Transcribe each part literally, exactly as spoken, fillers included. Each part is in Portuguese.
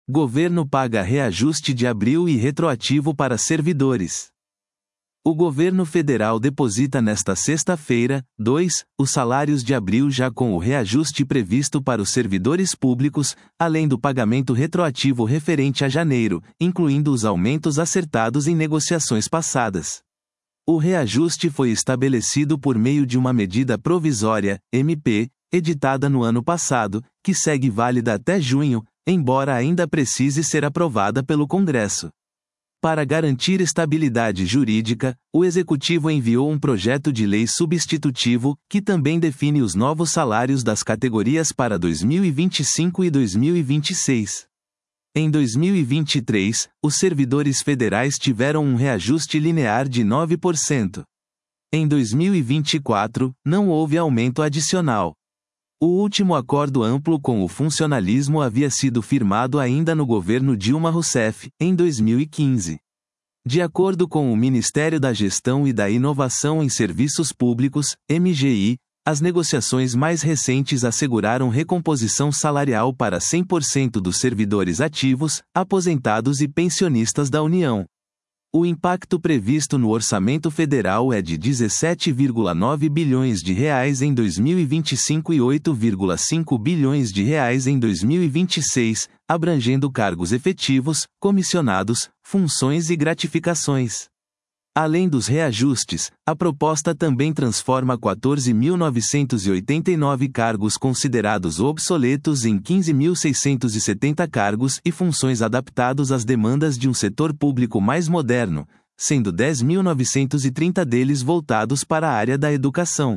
Governo paga reajuste de abril e retroativo para servidores. O governo federal deposita nesta sexta-feira, dois, os salários de abril já com o reajuste previsto para os servidores públicos, além do pagamento retroativo referente a janeiro, incluindo os aumentos acertados em negociações passadas. O reajuste foi estabelecido por meio de uma medida provisória, M P, editada no ano passado, que segue válida até junho, embora ainda precise ser aprovada pelo Congresso. Para garantir estabilidade jurídica, o Executivo enviou um projeto de lei substitutivo, que também define os novos salários das categorias para dois mil e vinte e cinco e dois mil e vinte e seis. Em dois mil e vinte e três, os servidores federais tiveram um reajuste linear de nove por cento. Em dois mil e vinte e quatro, não houve aumento adicional. O último acordo amplo com o funcionalismo havia sido firmado ainda no governo Dilma Rousseff, em dois mil e quinze. De acordo com o Ministério da Gestão e da Inovação em Serviços Públicos, M G I, as negociações mais recentes asseguraram recomposição salarial para cem por cento dos servidores ativos, aposentados e pensionistas da União. O impacto previsto no orçamento federal é de dezessete vírgula nove bilhões de reais em dois mil e vinte e cinco e oito vírgula cinco bilhões de reais em dois mil e vinte e seis, abrangendo cargos efetivos, comissionados, funções e gratificações. Além dos reajustes, a proposta também transforma quatorze mil novecentos e oitenta e nove cargos considerados obsoletos em quinze mil seiscentos e setenta cargos e funções adaptados às demandas de um setor público mais moderno, sendo dez mil novecentos e trinta deles voltados para a área da educação.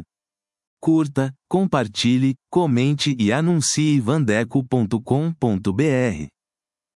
Curta, compartilhe, comente e anuncie vandeco ponto com ponto br.